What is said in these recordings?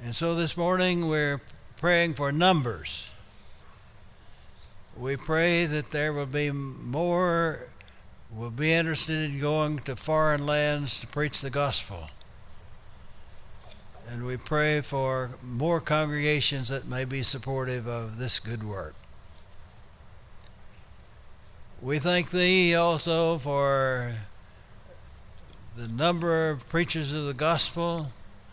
And so this morning we're praying for numbers. We pray that there will be more will be interested in going to foreign lands to preach the gospel. And we pray for more congregations that may be supportive of this good work. We thank Thee also for the number of preachers of the gospel,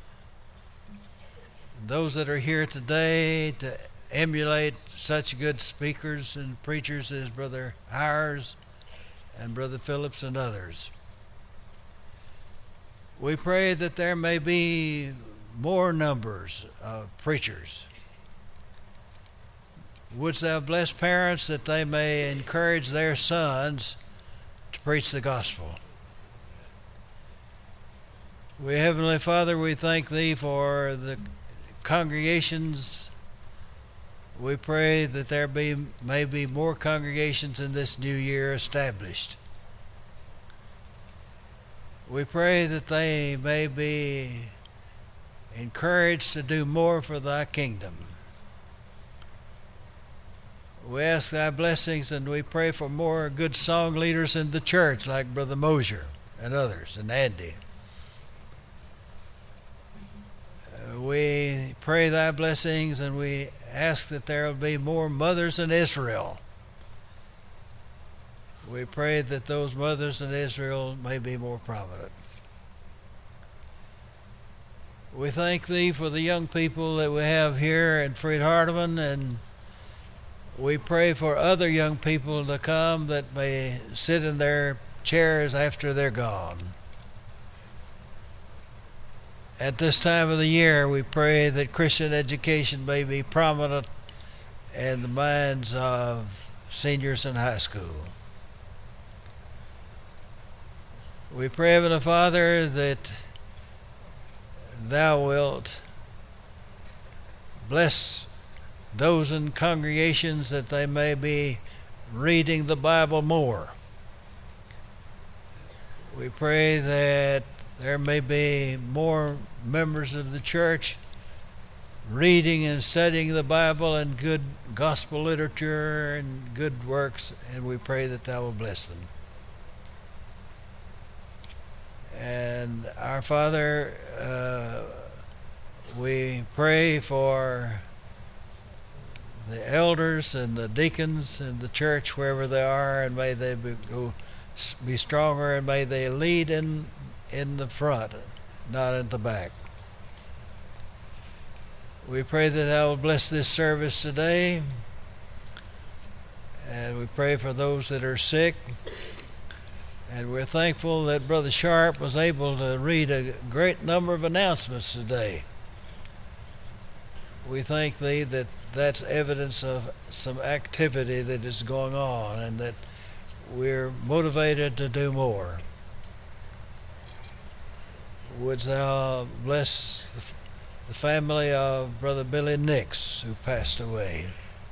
those that are here today to emulate such good speakers and preachers as Brother Hires and Brother Phillips and others. We pray that there may be more numbers of preachers. Wouldst Thou bless parents that they may encourage their sons to preach the gospel. We, Heavenly Father, we thank Thee for the congregations. We pray that there may be more congregations in this new year established. We pray that they may be encouraged to do more for Thy kingdom. We ask Thy blessings, and we pray for more good song leaders in the church like Brother Mosier and others, and Andy. We pray Thy blessings, and we ask that there will be more mothers in Israel. We pray that those mothers in Israel may be more prominent. We thank Thee for the young people that we have here in Freed-Hardeman, and we pray for other young people to come that may sit in their chairs after they're gone. At this time of the year, we pray that Christian education may be prominent in the minds of seniors in high school. We pray, Heavenly Father, that Thou wilt bless those in congregations that they may be reading the Bible more. We pray that there may be more members of the church reading and studying the Bible and good gospel literature and good works, and we pray that Thou will bless them. And our Father, we pray for the elders and the deacons in the church wherever they are, and may they be stronger, and may they lead in the front, not in the back. We pray that Thou will bless this service today, and we pray for those that are sick. And we're thankful that Brother Sharp was able to read a great number of announcements today. We thank Thee that that's evidence of some activity that is going on, and that we're motivated to do more. Wouldst Thou bless the family of Brother Billy Nix, who passed away.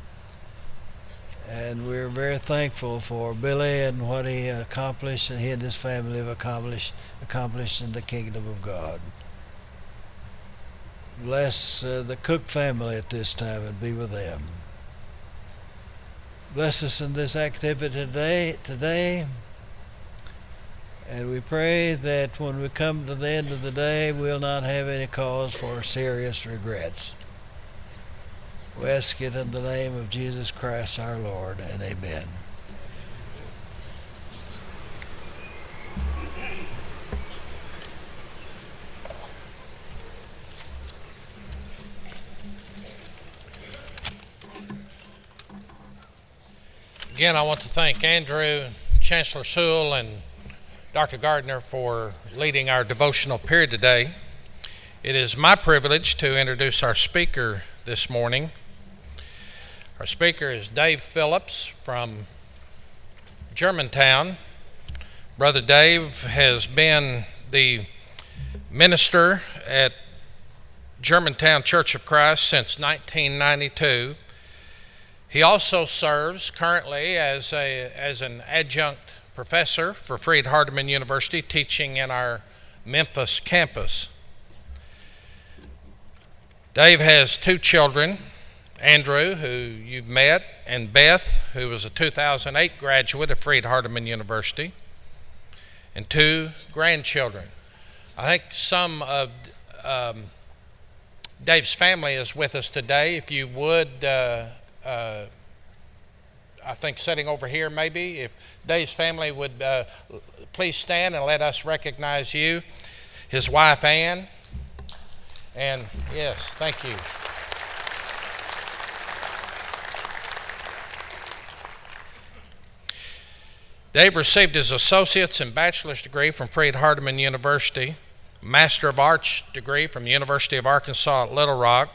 And we're very thankful for Billy and what he accomplished, and he and his family have accomplished in the kingdom of God. Bless the Cook family at this time and be with them. Bless us in this activity today. And we pray that when we come to the end of the day, we'll not have any cause for serious regrets. We ask it in the name of Jesus Christ our Lord, and amen. Again, I want to thank Andrew, Chancellor Sewell, and Dr. Gardner for leading our devotional period today. It is my privilege to introduce our speaker this morning. Our speaker is Dave Phillips from Germantown. Brother Dave has been the minister at Germantown Church of Christ since 1992. He also serves currently as an adjunct professor for Freed-Hardeman University, teaching in our Memphis campus. Dave has two children, Andrew, who you've met, and Beth, who was a 2008 graduate of Freed-Hardeman University, and two grandchildren. I think some of Dave's family is with us today. If you would, I think sitting over here maybe, if Dave's family would please stand and let us recognize you. His wife, Ann, and yes, thank you. Dave received his associate's and bachelor's degree from Freed-Hardeman University, Master of Arts degree from the University of Arkansas at Little Rock,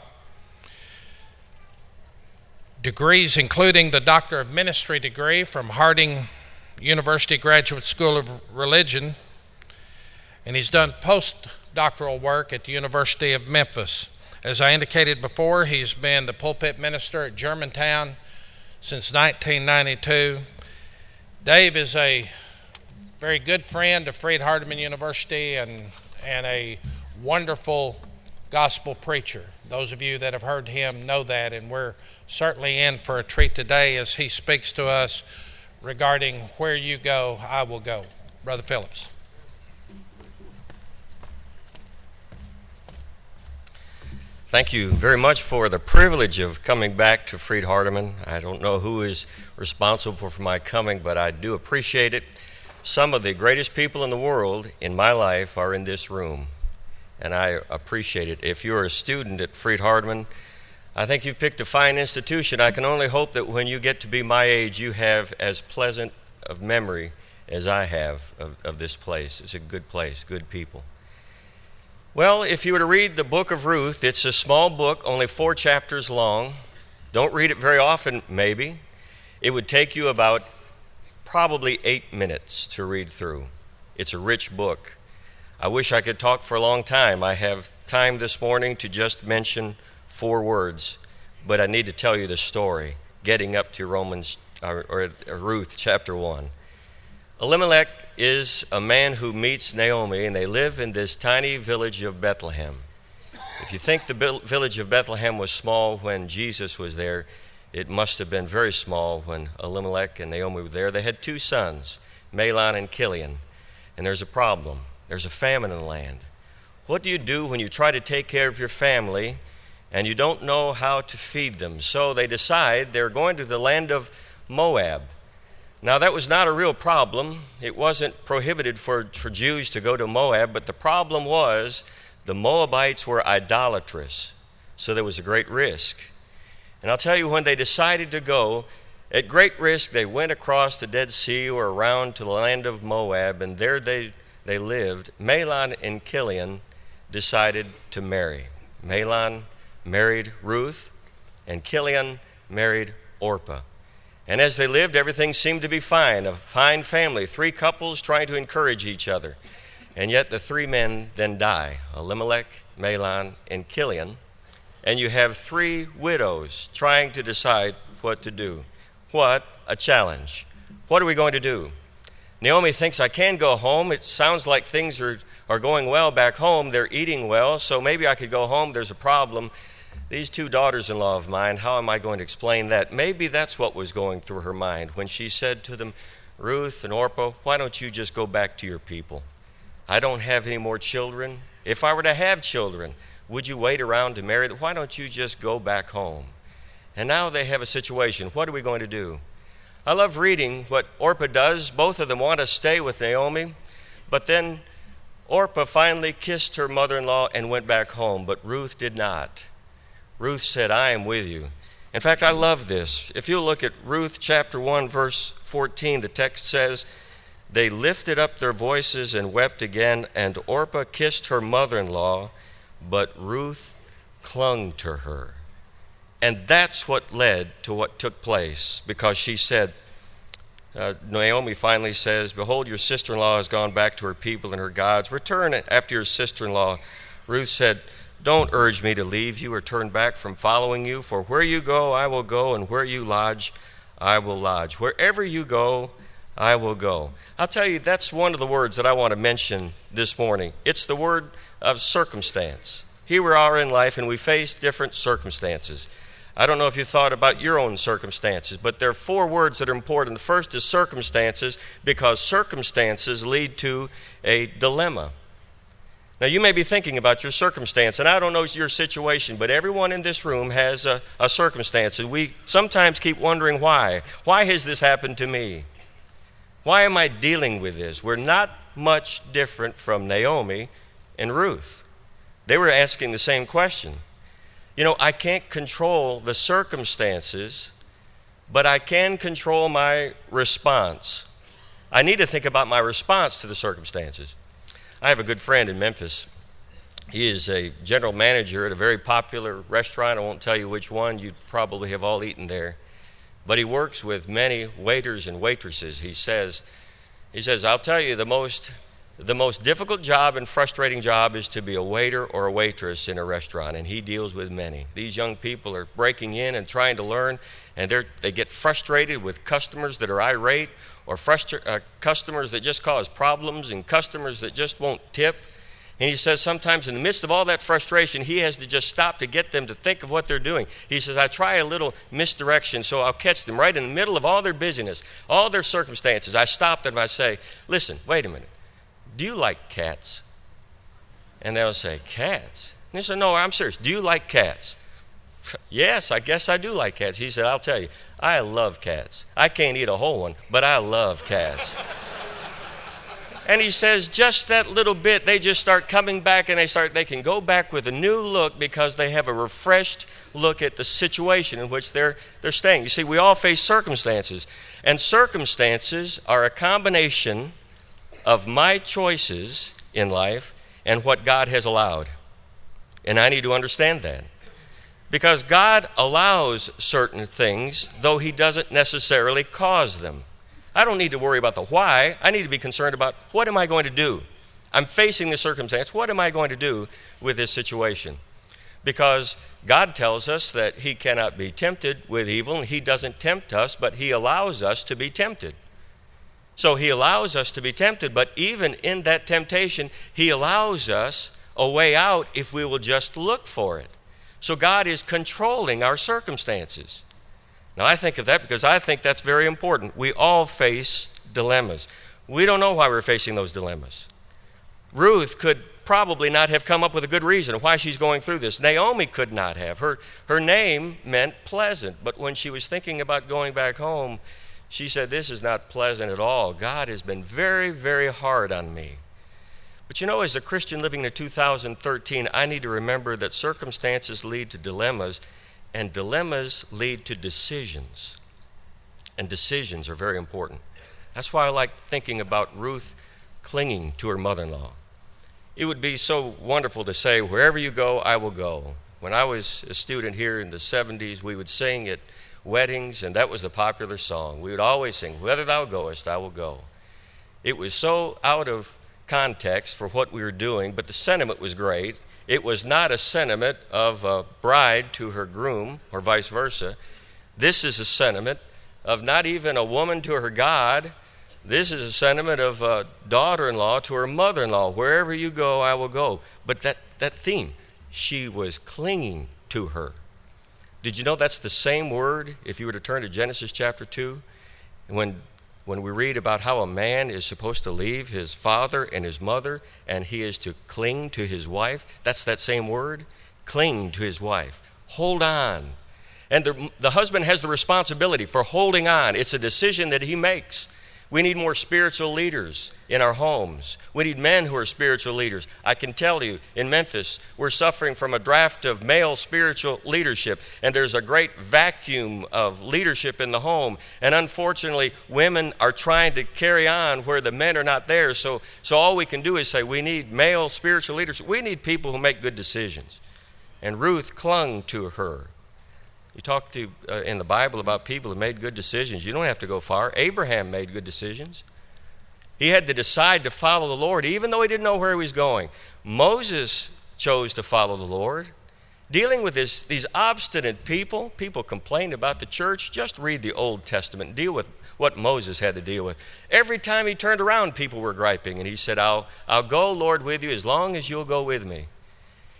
degrees including the Doctor of Ministry degree from Harding University Graduate School of Religion, and he's done postdoctoral work at the University of Memphis. As I indicated before, he's been the pulpit minister at Germantown since 1992. Dave is a very good friend of Freed-Hardeman University and a wonderful gospel preacher. Those of you that have heard him know that, and we're certainly in for a treat today as he speaks to us regarding where you go, I will go. Brother Phillips. Thank you very much for the privilege of coming back to Freed-Hardeman. I don't know who is responsible for my coming, but I do appreciate it. Some of the greatest people in the world in my life are in this room, and I appreciate it. If you're a student at Freed-Hardeman, I think you've picked a fine institution. I can only hope that when you get to be my age, you have as pleasant of memory as I have of this place. It's a good place, good people. Well, if you were to read the book of Ruth, it's a small book, only 4 chapters long. Don't read it very often, maybe. It would take you about probably 8 minutes to read through. It's a rich book. I wish I could talk for a long time. I have time this morning to just mention 4 words, but I need to tell you the story, getting up to Ruth chapter 1. Elimelech is a man who meets Naomi, and they live in this tiny village of Bethlehem. If you think the village of Bethlehem was small when Jesus was there, it must have been very small when Elimelech and Naomi were there. They had 2 sons, Mahlon and Chilion, and there's a problem. There's a famine in the land. What do you do when you try to take care of your family and you don't know how to feed them? So they decide they're going to the land of Moab. Now, that was not a real problem. It wasn't prohibited for Jews to go to Moab, but the problem was the Moabites were idolatrous, so there was a great risk. And I'll tell you, when they decided to go, at great risk, they went across the Dead Sea or around to the land of Moab, and there they lived. Mahlon and Chilion decided to marry. Mahlon married Ruth, and Chilion married Orpah. And as they lived, everything seemed to be fine, a fine family, 3 couples trying to encourage each other. And yet the 3 men then die, Elimelech, Mahlon, and Chilion. And you have 3 widows trying to decide what to do. What a challenge. What are we going to do? Naomi thinks, I can go home. It sounds like things are going well back home. They're eating well, so maybe I could go home. There's a problem. These 2 daughters-in-law of mine, how am I going to explain that? Maybe that's what was going through her mind when she said to them, Ruth and Orpah, why don't you just go back to your people? I don't have any more children. If I were to have children, would you wait around to marry them? Why don't you just go back home? And now they have a situation. What are we going to do? I love reading what Orpah does. Both of them want to stay with Naomi, but then Orpah finally kissed her mother-in-law and went back home, but Ruth did not. Ruth said, I am with you. In fact, I love this. If you look at Ruth chapter 1, verse 14, the text says, they lifted up their voices and wept again, and Orpah kissed her mother-in-law, but Ruth clung to her. And that's what led to what took place, because she said, Naomi finally says, behold, your sister-in-law has gone back to her people and her gods. Return after your sister-in-law. Ruth said, don't urge me to leave you or turn back from following you, for where you go, I will go, and where you lodge, I will lodge. Wherever you go, I will go. I'll tell you, that's one of the words that I want to mention this morning. It's the word of circumstance. here we are in life, and we face different circumstances. I don't know if you thought about your own circumstances, but there are 4 words that are important. The first is circumstances, because circumstances lead to a dilemma. Now, you may be thinking about your circumstance, and I don't know your situation, but everyone in this room has a circumstance, and we sometimes keep wondering why. Why has this happened to me? Why am I dealing with this? We're not much different from Naomi and Ruth. They were asking the same question. You know, I can't control the circumstances, but I can control my response. I need to think about my response to the circumstances. I have a good friend in Memphis. He is a general manager at a very popular restaurant. I won't tell you which one. You probably have all eaten there. But he works with many waiters and waitresses. He says, I'll tell you, the most difficult job and frustrating job is to be a waiter or a waitress in a restaurant, and he deals with many. These young people are breaking in and trying to learn, and they get frustrated with customers that are irate, or customers that just cause problems, and customers that just won't tip. And he says sometimes in the midst of all that frustration, he has to just stop to get them to think of what they're doing. He says, I try a little misdirection, so I'll catch them right in the middle of all their busyness, all their circumstances. I stop them and I say, listen, wait a minute. Do you like cats? And they'll say, cats? And they say, no, I'm serious. Do you like cats? Yes, I guess I do like cats. He said, I'll tell you, I love cats. I can't eat a whole one, but I love cats. And he says, just that little bit, they just start coming back, and they can go back with a new look because they have a refreshed look at the situation in which they're staying. You see, we all face circumstances, and circumstances are a combination of my choices in life and what God has allowed. And I need to understand that. Because God allows certain things, though He doesn't necessarily cause them. I don't need to worry about the why. I need to be concerned about what am I going to do? I'm facing this circumstance. What am I going to do with this situation? Because God tells us that He cannot be tempted with evil, and He doesn't tempt us, but He allows us to be tempted. So He allows us to be tempted, but even in that temptation, He allows us a way out if we will just look for it. So God is controlling our circumstances. Now I think of that because I think that's very important. We all face dilemmas. We don't know why we're facing those dilemmas. Ruth could probably not have come up with a good reason why she's going through this. Naomi could not have. Her name meant pleasant, but when she was thinking about going back home, she said, this is not pleasant at all. God has been very, very hard on me. But you know, as a Christian living in 2013, I need to remember that circumstances lead to dilemmas, and dilemmas lead to decisions. And decisions are very important. That's why I like thinking about Ruth clinging to her mother-in-law. It would be so wonderful to say, wherever you go, I will go. When I was a student here in the 70s, we would sing at weddings, and that was the popular song. We would always sing, whither thou goest, I will go. It was so out of context for what we were doing, but the sentiment was great. It was not a sentiment of a bride to her groom or vice versa. This is a sentiment of not even a woman to her God. This is a sentiment of a daughter-in-law to her mother-in-law. Wherever you go, I will go. But that theme, she was clinging to her. Did you know that's the same word if you were to turn to Genesis chapter 2? When we read about how a man is supposed to leave his father and his mother and he is to cling to his wife, that's that same word, cling to his wife. Hold on. And the husband has the responsibility for holding on. It's a decision that he makes. We need more spiritual leaders in our homes. We need men who are spiritual leaders. I can tell you, in Memphis, we're suffering from a draft of male spiritual leadership, and there's a great vacuum of leadership in the home. And unfortunately, women are trying to carry on where the men are not there. So all we can do is say, we need male spiritual leaders. We need people who make good decisions. And Ruth clung to her. You talk in the Bible about people who made good decisions. You don't have to go far. Abraham made good decisions. He had to decide to follow the Lord, even though he didn't know where he was going. Moses chose to follow the Lord. Dealing with these obstinate people complained about the church. Just read the Old Testament and deal with what Moses had to deal with. Every time he turned around, people were griping, and he said, I'll go, Lord, with you as long as you'll go with me.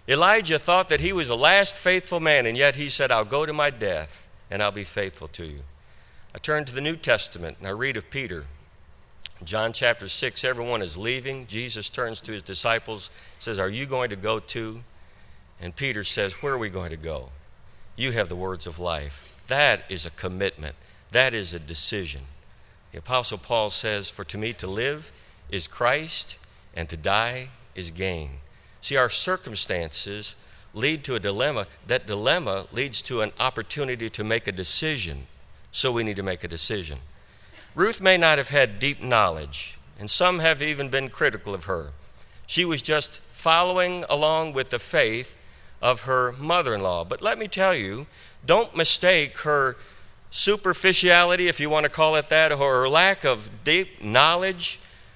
Elijah thought that he was the last faithful man, and yet he said, I'll go to my death and I'll be faithful to you. I turn to the New Testament and I read of Peter. John chapter 6, everyone is leaving. Jesus turns to his disciples, says, are you going to go too? And Peter says, where are we going to go? You have the words of life. That is a commitment. That is a decision. The Apostle Paul says, for to me to live is Christ, and to die is gain. See, our circumstances lead to a dilemma. That dilemma leads to an opportunity to make a decision. So we need to make a decision. Ruth may not have had deep knowledge, and some have even been critical of her. She was just following along with the faith of her mother-in-law. But let me tell you, don't mistake her superficiality, if you want to call it that, or her lack of deep knowledge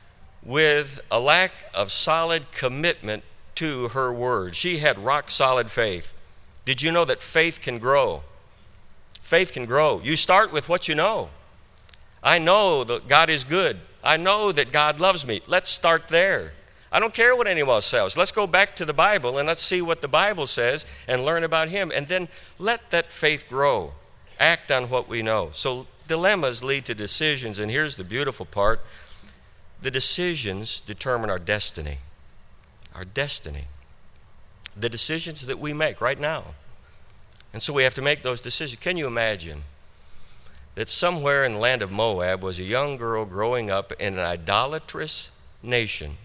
with a lack of solid commitment to her word. She had rock-solid faith. Did you know that faith can grow? Faith can grow. You start with what you know. I know that God is good. I know that God loves me. Let's start there. I don't care what anyone else says. Let's go back to the Bible and let's see what the Bible says and learn about Him. And then let that faith grow. Act on what we know. So dilemmas lead to decisions. And here's the beautiful part. The decisions determine our destiny. Our destiny. The decisions that we make right now. And so we have to make those decisions. Can you imagine that somewhere in the land of Moab was a young girl growing up in an idolatrous nation,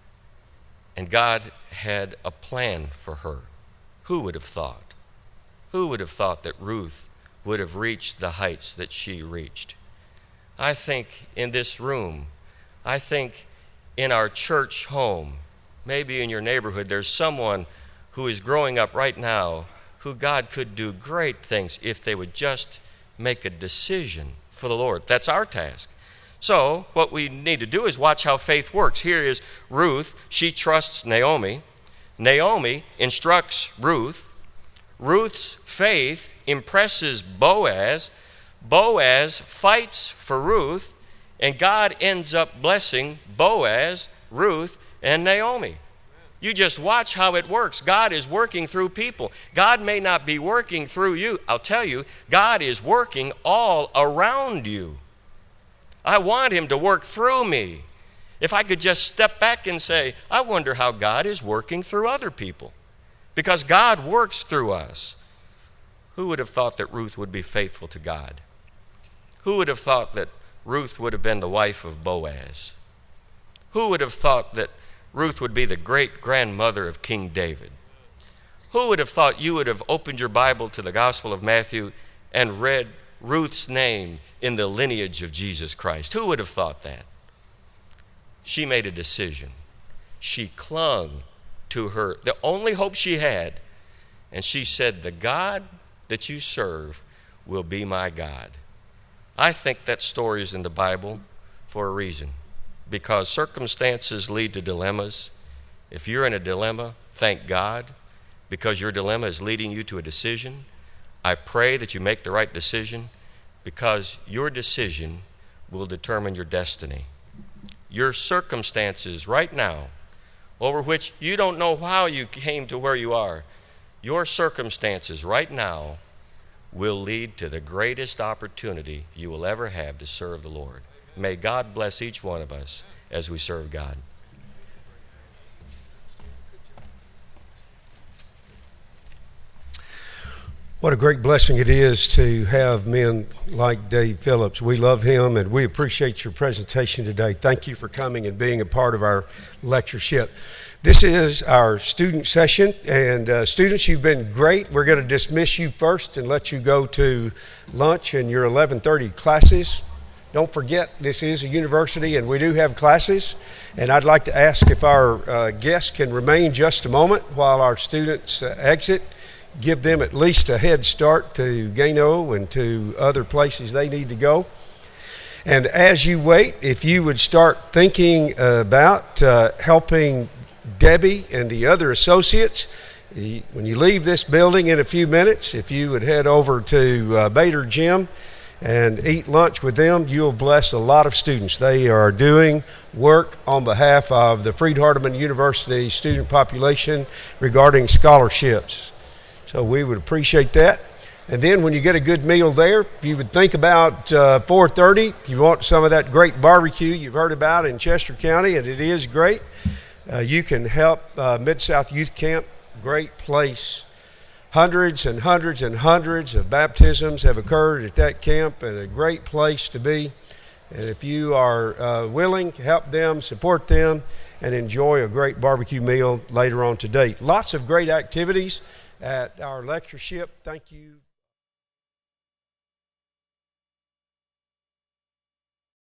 and God had a plan for her? Who would have thought? Who would have thought that Ruth would have reached the heights that she reached? I think in this room, I think in our church home, maybe in your neighborhood, there's someone who is growing up right now who God could do great things if they would just make a decision for the Lord. That's our task. So what we need to do is watch how faith works. Here is Ruth. She trusts Naomi. Naomi instructs Ruth. Ruth's faith impresses Boaz. Boaz fights for Ruth, and God ends up blessing Boaz, Ruth, and Naomi. You just watch how it works. God is working through people. God may not be working through you. I'll tell you, God is working all around you. I want Him to work through me. If I could just step back and say, I wonder how God is working through other people. Because God works through us. Who would have thought that Ruth would be faithful to God? Who would have thought that Ruth would have been the wife of Boaz? Who would have thought that Ruth would be the great-grandmother of King David? Who would have thought you would have opened your Bible to the Gospel of Matthew and read Ruth's name in the lineage of Jesus Christ? Who would have thought that? She made a decision. She clung to her, the only hope she had, and she said, the God that you serve will be my God. I think that story is in the Bible for a reason. Because circumstances lead to dilemmas. If you're in a dilemma, thank God, because your dilemma is leading you to a decision. I pray that you make the right decision, because your decision will determine your destiny. Your circumstances right now, over which you don't know how you came to where you are, your circumstances right now will lead to the greatest opportunity you will ever have to serve the Lord. May God bless each one of us as we serve God. What a great blessing it is to have men like Dave Phillips. We love him and we appreciate your presentation today. Thank you for coming and being a part of our lectureship. This is our student session, and students, you've been great. We're going to dismiss you first and let you go to lunch and your 11:30 classes. Don't forget, this is a university and we do have classes. And I'd like to ask if our guests can remain just a moment while our students exit. Give them at least a head start to Gano and to other places they need to go. And as you wait, if you would start thinking about helping Debbie and the other associates, when you leave this building in a few minutes, if you would head over to Bader Gym and eat lunch with them, you'll bless a lot of students. They are doing work on behalf of the Freed-Hardeman University student population regarding scholarships. So we would appreciate that. And then when you get a good meal there, you would think about 4:30. If you want some of that great barbecue you've heard about in Chester County, and it is great, you can help Mid-South Youth Camp. Great place. Hundreds and hundreds and hundreds of baptisms have occurred at that camp, and a great place to be. And if you are willing, help them, support them, and enjoy a great barbecue meal later on today. Lots of great activities at our lectureship. Thank you.